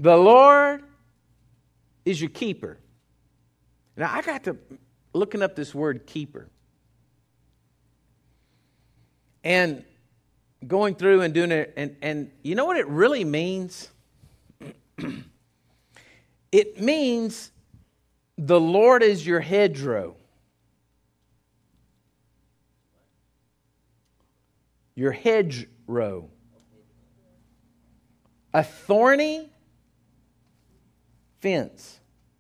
The Lord is your keeper. Now, I got to looking up this word keeper. And going through and doing it, and you know what it really means? It means the Lord is your hedgerow. Your hedgerow. A thorny fence.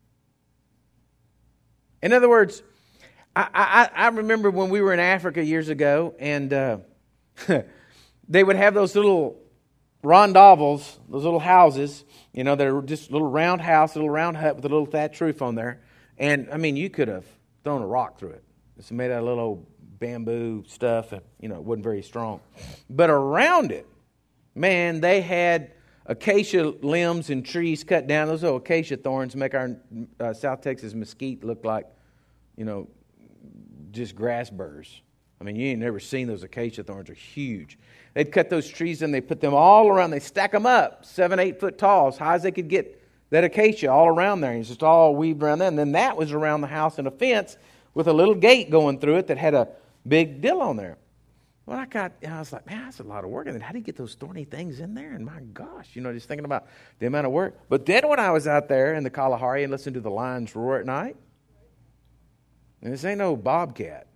In other words, I remember when we were in Africa years ago, and they would have those little rondavels, those little houses, you know, that are just a little round house, a little round hut with a little thatched roof on there. And, I mean, you could have thrown a rock through it. It's made out of little old bamboo stuff, and, you know, it wasn't very strong. But around it, man, they had acacia limbs and trees cut down. Those little acacia thorns make our South Texas mesquite look like, you know, just grass burrs. I mean, you ain't never seen those acacia thorns. Are huge. They'd cut those trees and they put them all around. They stack them up 7, 8 foot tall, as high as they could get that acacia all around there. And it's just all weaved around there. And then that was around the house and a fence with a little gate going through it that had a big dill on there. Well, I was like, man, that's a lot of work. And then how do you get those thorny things in there? And my gosh, you know, just thinking about the amount of work. But then when I was out there in the Kalahari and listened to the lions roar at night, and this ain't no bobcat.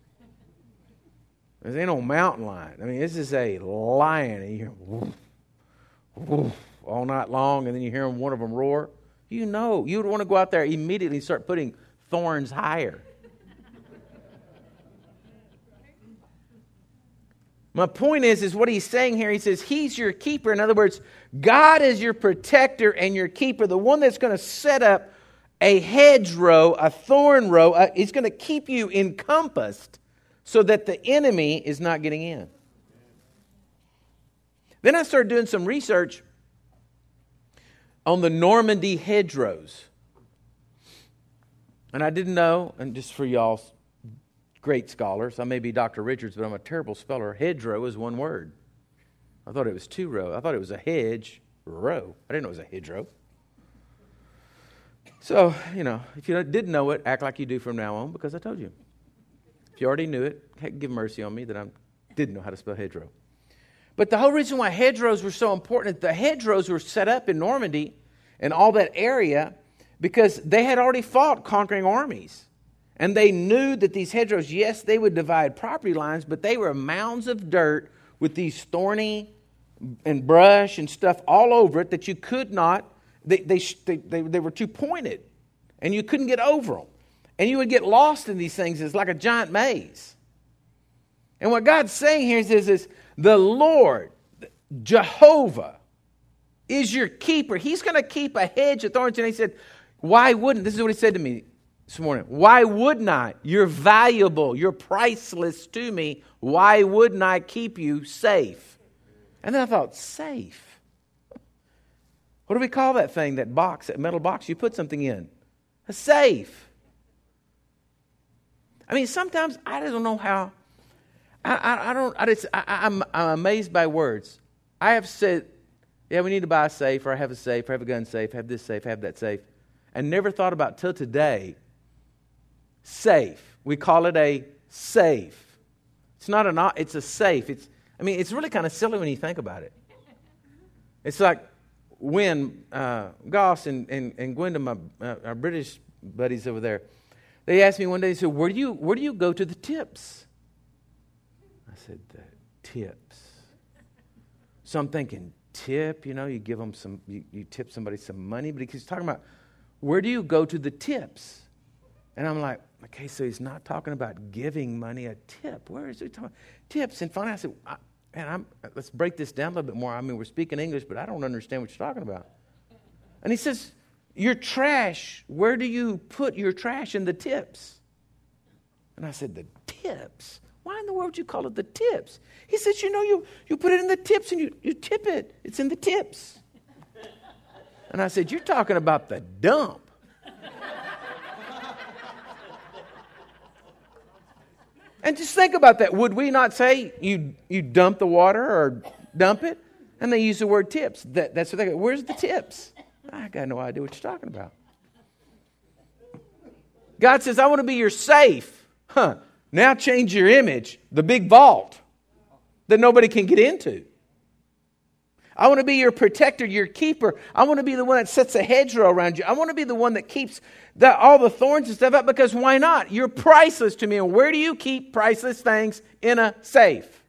This ain't no mountain lion. I mean, this is a lion. And you hear woof, woof, all night long, and then you hear one of them roar. You know, you would want to go out there immediately and start putting thorns higher. My point is what he's saying here. He says he's your keeper. In other words, God is your protector and your keeper, the one that's going to set up a hedgerow, a thorn row. He's going to keep you encompassed so that the enemy is not getting in. Then I started doing some research on the Normandy hedgerows. And I didn't know, and just for y'all great scholars, I may be Dr. Richards, but I'm a terrible speller. Hedgerow is one word. I thought it was two row. I thought it was a hedge row. I didn't know it was a hedgerow. So, you know, if you didn't know it, act like you do from now on, because I told you. If you already knew it, give mercy on me that I didn't know how to spell hedgerow. But the whole reason why hedgerows were so important, the hedgerows were set up in Normandy and all that area because they had already fought conquering armies. And they knew that these hedgerows, yes, they would divide property lines, but they were mounds of dirt with these thorny and brush and stuff all over it that you could not, they were too pointed. And you couldn't get over them. And you would get lost in these things. It's like a giant maze. And what God's saying here is the Lord, Jehovah, is your keeper. He's going to keep a hedge of thorns. And he said, why wouldn't? This is what he said to me this morning. Why wouldn't I? You're valuable. You're priceless to me. Why wouldn't I keep you safe? And then I thought, safe? What do we call that thing, that box, that metal box you put something in? A safe. I mean, sometimes I don't know how. I'm amazed by words. I have said, yeah, we need to buy a safe, or I have a safe, or I have a gun safe, have this safe, have that safe. And never thought about till today, safe. We call it a safe. It's not it's a safe. It's really kind of silly when you think about it. It's like when Goss and Gwenda, our British buddies over there, they asked me one day, they said, where do you go to the tips? I said, the tips. So I'm thinking, tip, you know, you give them some, you tip somebody some money, but he's talking about, where do you go to the tips? And I'm like, okay, so he's not talking about giving money a tip. Where is he talking about tips? And finally I said, let's break this down a little bit more. I mean, we're speaking English, but I don't understand what you're talking about. And he says, your trash, where do you put your trash in the tips? And I said, the tips? Why in the world would you call it the tips? He says, you know, you put it in the tips and you tip it. It's in the tips. And I said, you're talking about the dump. And just think about that. Would we not say you dump the water or dump it? And they use the word tips. That's what they go, where's the tips? I got no idea what you're talking about. God says, I want to be your safe. Now change your image, the big vault that nobody can get into. I want to be your protector, your keeper. I want to be the one that sets a hedgerow around you. I want to be the one that keeps all the thorns and stuff up, because why not? You're priceless to me. And where do you keep priceless things? In a safe.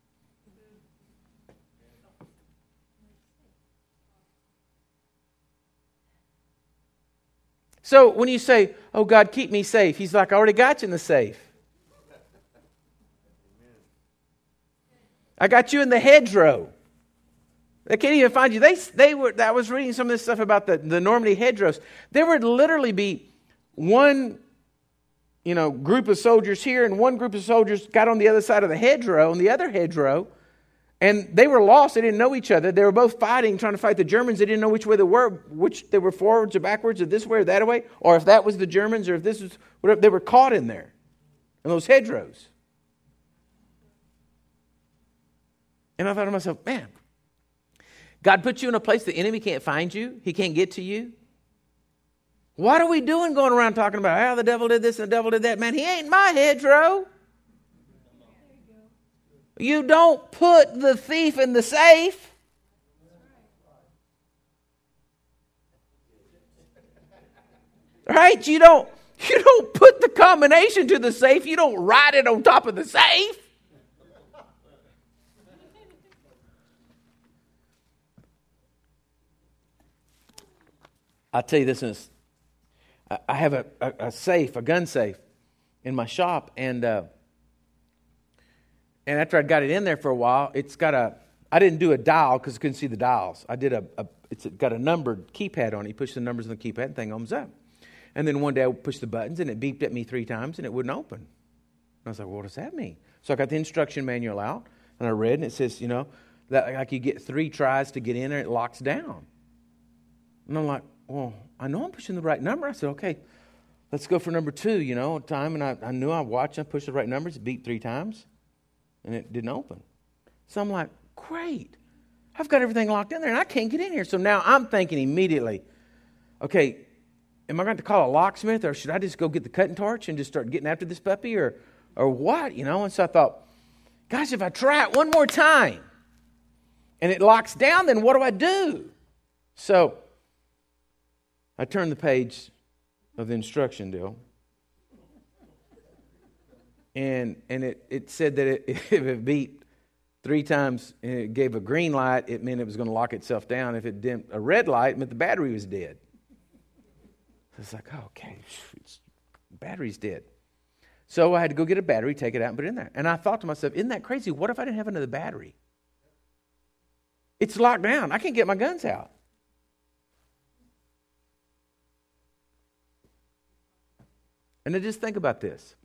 So when you say, oh God, keep me safe, He's like, I already got you in the safe. I got you in the hedgerow. They can't even find you. I was reading some of this stuff about the Normandy hedgerows. There would literally be one, group of soldiers here, and one group of soldiers got on the other side of the hedgerow, on the other hedgerow, and they were lost. They didn't know each other. They were both fighting, trying to fight the Germans. They didn't know which way they were, which they were forwards or backwards, or this way or that way, or if that was the Germans, or if this was whatever. They were caught in there, in those hedgerows. And I thought to myself, man, God put you in a place the enemy can't find you. He can't get to you. What are we doing going around talking about, the devil did this and the devil did that? Man, he ain't my hedgerow. You don't put the thief in the safe. Right? You don't put the combination to the safe. You don't write it on top of the safe. I'll tell you this. I have a safe, a gun safe, in my shop, and after I'd got it in there for a while, I didn't do a dial because I couldn't see the dials. I did it's got a numbered keypad on it. You push the numbers on the keypad and thing opens up. And then one day I would push the buttons and it beeped at me 3 times and it wouldn't open. And I was like, well, what does that mean? So I got the instruction manual out and I read, and it says, that like you get 3 tries to get in there, it locks down. And I'm like, well, I know I'm pushing the right number. I said, okay, let's go for number 2, time. And I knew I watched, I pushed the right numbers. It beeped 3 times and it didn't open. So I'm like, great. I've got everything locked in there and I can't get in here. So now I'm thinking immediately, okay, am I going to call a locksmith, or should I just go get the cutting torch and just start getting after this puppy, or what? And so I thought, gosh, if I try it one more time and it locks down, then what do I do? So I turned the page of the instruction deal, and it said that if it beeped 3 times and it gave a green light, it meant it was going to lock itself down. If it dimmed a red light, it meant the battery was dead. So it's like, okay, battery's dead. So I had to go get a battery, take it out, and put it in there. And I thought to myself, isn't that crazy? What if I didn't have another battery? It's locked down. I can't get my guns out. And then just think about this.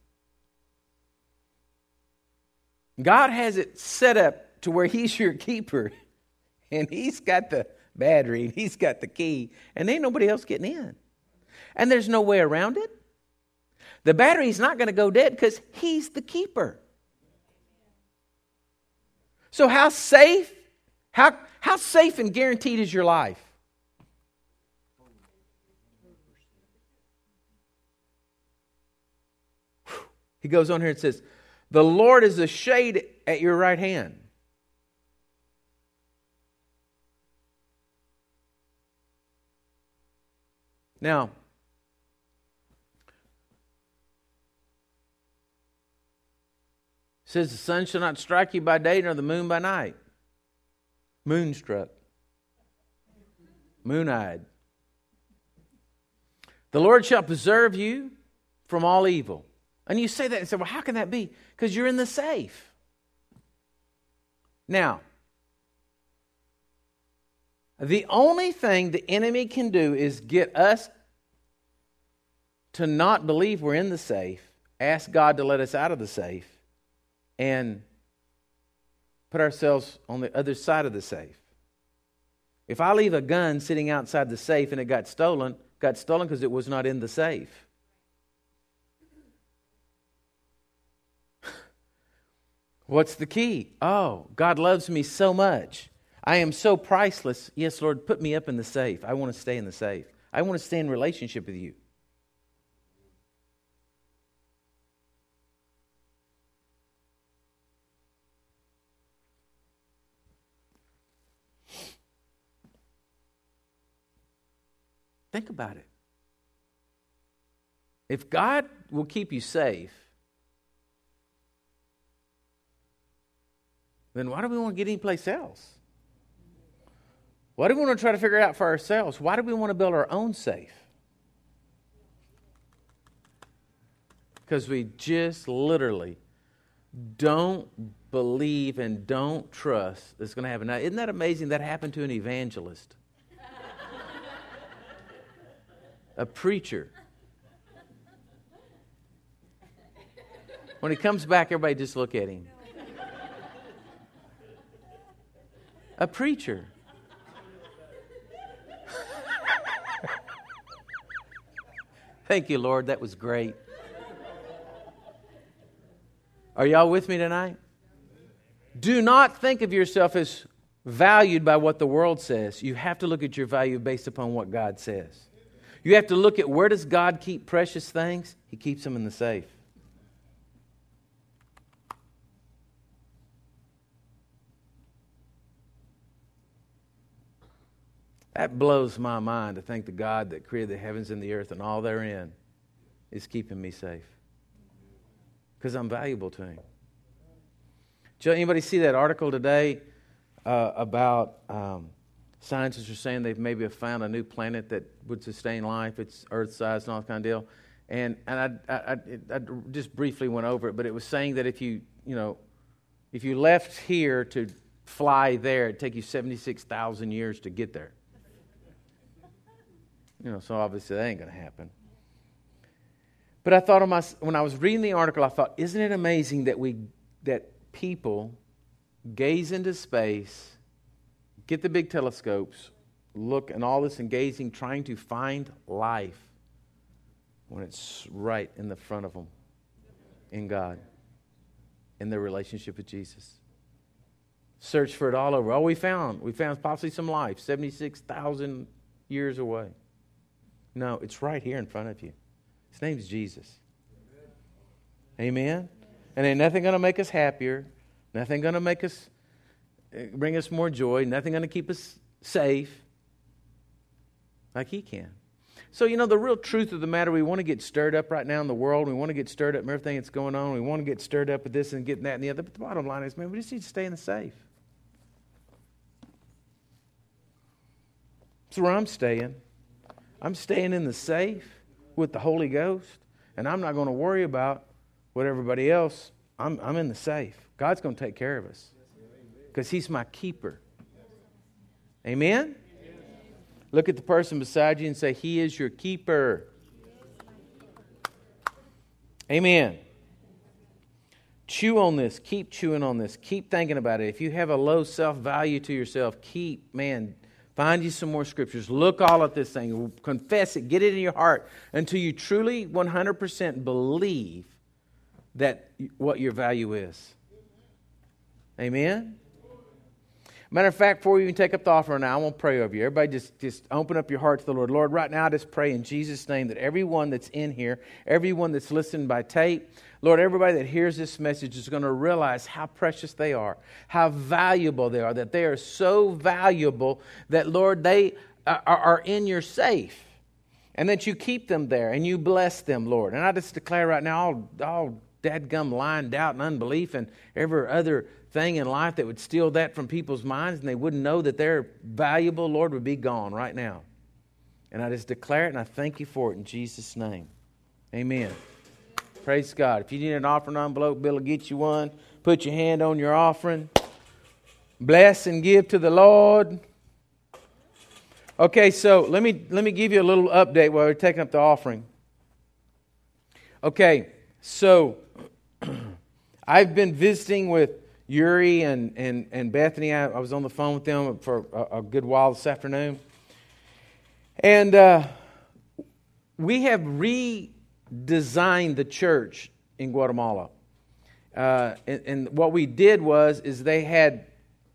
God has it set up to where He's your keeper, and He's got the battery, and He's got the key, and ain't nobody else getting in. And there's no way around it. The battery's not going to go dead because He's the keeper. So how safe and guaranteed is your life? He goes on here and says, the Lord is a shade at your right hand. Now, it says the sun shall not strike you by day nor the moon by night. Moonstruck. Moon-eyed. The Lord shall preserve you from all evil. And you say that and say, well, how can that be? Because you're in the safe. Now, the only thing the enemy can do is get us to not believe we're in the safe, ask God to let us out of the safe, and put ourselves on the other side of the safe. If I leave a gun sitting outside the safe and it got stolen because it was not in the safe. What's the key? Oh, God loves me so much. I am so priceless. Yes, Lord, put me up in the safe. I want to stay in the safe. I want to stay in relationship with you. Think about it. If God will keep you safe, then why do we want to get anyplace else? Why do we want to try to figure it out for ourselves? Why do we want to build our own safe? Because we just literally don't believe and don't trust it's going to happen. Now, isn't that amazing? That happened to an evangelist, a preacher. When he comes back, everybody just look at him. A preacher. Thank you, Lord. That was great. Are y'all with me tonight? Do not think of yourself as valued by what the world says. You have to look at your value based upon what God says. You have to look at, where does God keep precious things? He keeps them in the safe. That blows my mind, to think the God that created the heavens and the earth and all therein is keeping me safe. Because I'm valuable to Him. Did anybody see that article today about scientists are saying they've maybe found a new planet that would sustain life? It's Earth-sized and all that kind of deal. And I just briefly went over it, but it was saying that if you left here to fly there, it'd take you 76,000 years to get there. So obviously that ain't going to happen. But I thought when I was reading the article, I thought, isn't it amazing that people gaze into space, get the big telescopes, look and all this and gazing, trying to find life when it's right in the front of them in God, in their relationship with Jesus. Search for it all over. We found possibly some life 76,000 years away. No, it's right here in front of you. His name's Jesus. Amen? And ain't nothing going to make us happier. Nothing going to bring us more joy. Nothing going to keep us safe like He can. So, the real truth of the matter, we want to get stirred up right now in the world. We want to get stirred up in everything that's going on. We want to get stirred up with this and getting that and the other. But the bottom line is, man, we just need to stay in the safe. That's where I'm staying. I'm staying in the safe with the Holy Ghost, and I'm not going to worry about what everybody else. I'm in the safe. God's going to take care of us because He's my keeper. Amen? Look at the person beside you and say, He is your keeper. Amen. Chew on this. Keep chewing on this. Keep thinking about it. If you have a low self-value to yourself, find you some more scriptures. Look all at this thing. Confess it. Get it in your heart until you truly 100% believe that what your value is. Amen? Matter of fact, before you even take up the offering now, I want to pray over you. Everybody just open up your heart to the Lord. Lord, right now I just pray in Jesus' name that everyone that's in here, everyone that's listening by tape, Lord, everybody that hears this message is going to realize how precious they are, how valuable they are, that they are so valuable that, Lord, they are in your safe and that you keep them there and you bless them, Lord. And I just declare right now all dadgum lying, doubt, and unbelief and every other thing in life that would steal that from people's minds and they wouldn't know that they're valuable, Lord, would be gone right now. And I just declare it and I thank you for it in Jesus' name. Amen. Praise God. If you need an offering envelope, Bill will get you one. Put your hand on your offering. Bless and give to the Lord. Okay, so let me give you a little update while we're taking up the offering. Okay, so I've been visiting with Yuri and Bethany. I was on the phone with them for a good while this afternoon. And we have redesigned the church in Guatemala. And what we did is they had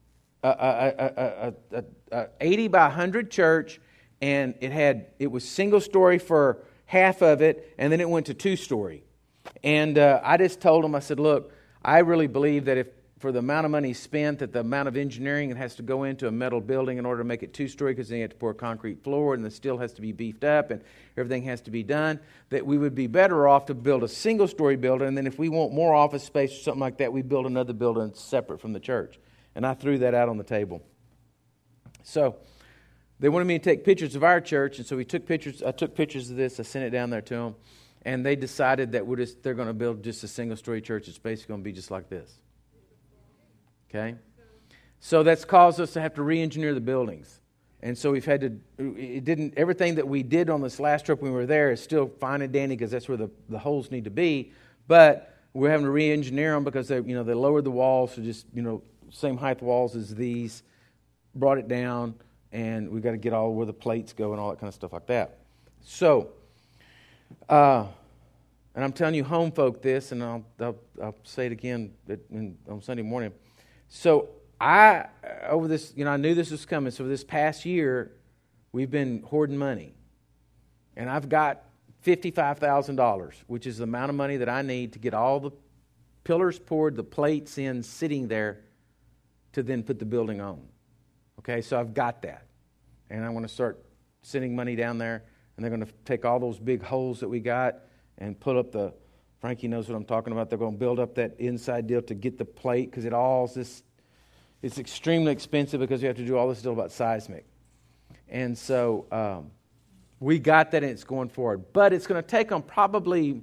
a 80 by 100 church, and it was single story for half of it, and then it went to 2-story. And I just told them, I said, look, I really believe that if for the amount of money spent, that the amount of engineering it has to go into a metal building in order to make it 2-story, because then you have to pour a concrete floor and the steel has to be beefed up and everything has to be done, that we would be better off to build a single-story building, and then if we want more office space or something like that, we build another building separate from the church. And I threw that out on the table. So they wanted me to take pictures of our church, and so we took pictures. I took pictures of this. I sent it down there to them, and they decided that they're going to build just a single-story church. It's basically going to be just like this. Okay? So that's caused us to have to re-engineer the buildings. And so we've had to, everything that we did on this last trip when we were there is still fine and dandy because that's where the holes need to be. But we're having to re-engineer them because they lowered the walls to just, same height walls as these, brought it down, and we've got to get all where the plates go and all that kind of stuff like that. So, and I'm telling you home folk this, and I'll say it again on Sunday morning. So I knew this was coming. So this past year, we've been hoarding money. And I've got $55,000, which is the amount of money that I need to get all the pillars poured, the plates in, sitting there to then put the building on. Okay, so I've got that. And I want to start sending money down there. And they're going to take all those big holes that we got and put up Frankie knows what I'm talking about. They're going to build up that inside deal to get the plate, because it's extremely expensive because you have to do all this deal about seismic. And so we got that, and it's going forward. But it's going to take them probably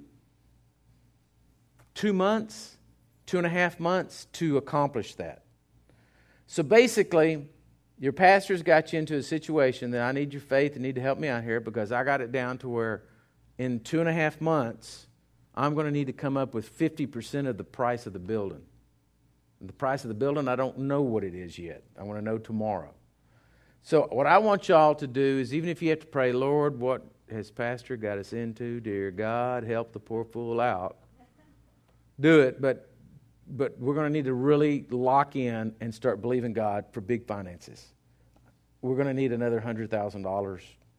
2 months, 2.5 months to accomplish that. So basically, your pastor's got you into a situation that I need your faith and need to help me out here, because I got it down to where in 2.5 months, I'm going to need to come up with 50% of the price of the building. And the price of the building, I don't know what it is yet. I want to know tomorrow. So what I want y'all to do is, even if you have to pray, Lord, what has Pastor got us into? Dear God, help the poor fool out. Do it, but we're going to need to really lock in and start believing God for big finances. We're going to need another $100,000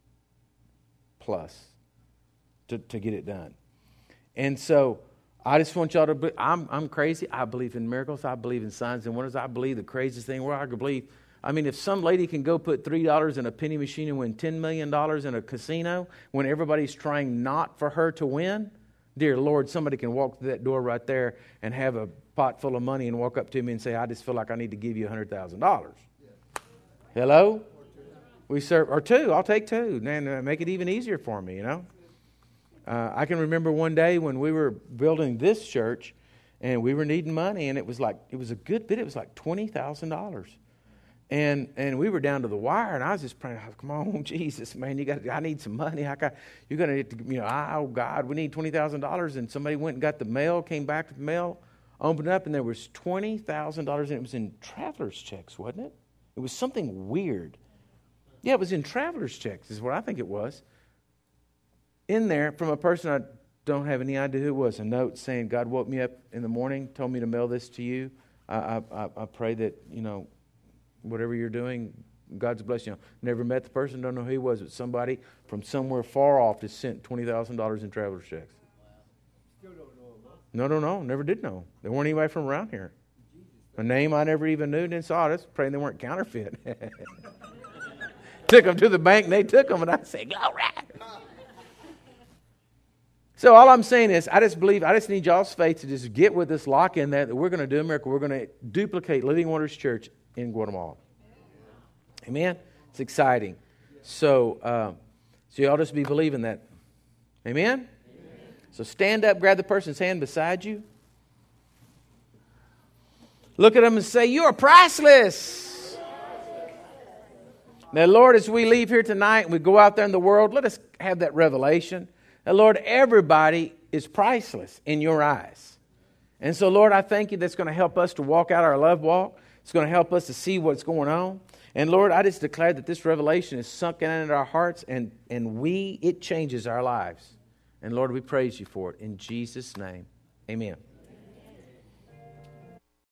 plus to get it done. And so I just want y'all to I'm crazy. I believe in miracles. I believe in signs and wonders. I believe the craziest thing where I could believe. I mean, if some lady can go put $3 in a penny machine and win $10 million in a casino when everybody's trying not for her to win, dear Lord, somebody can walk through that door right there and have a pot full of money and walk up to me and say, I just feel like I need to give you $100,000. Hello? We serve, or 2. I'll take 2. And make it even easier for me, I can remember one day when we were building this church and we were needing money, and it was a good bit. It was like $20,000. And we were down to the wire, and I was just praying, come on, Jesus, man, I need some money. You're going to, oh God, we need $20,000. And somebody went and got the mail, came back with the mail, opened up, and there was $20,000, and it was in traveler's checks, wasn't it? It was something weird. Yeah, it was in traveler's checks is what I think it was. In there from a person I don't have any idea who it was, a note saying, God woke me up in the morning, told me to mail this to you. I pray that, whatever you're doing, God's blessing you. Never met the person, don't know who he was, but somebody from somewhere far off just sent $20,000 in traveler's checks. Still don't know. No, never did know. They weren't anybody from around here. A name I never even knew, didn't saw it. Praying they weren't counterfeit. Took them to the bank, and they took them, and I said, glory. So all I'm saying is, I just need y'all's faith to just get with us, lock in that we're going to do a miracle. We're going to duplicate Living Waters Church in Guatemala. Amen? It's exciting. So y'all just be believing that. Amen? Amen? So stand up, grab the person's hand beside you. Look at them and say, you are priceless. Now, Lord, as we leave here tonight and we go out there in the world, let us have that revelation. Now, Lord, everybody is priceless in your eyes. And so, Lord, I thank you that's going to help us to walk out our love walk. It's going to help us to see what's going on. And, Lord, I just declare that this revelation is sunken into our hearts and it changes our lives. And, Lord, we praise you for it. In Jesus' name, amen.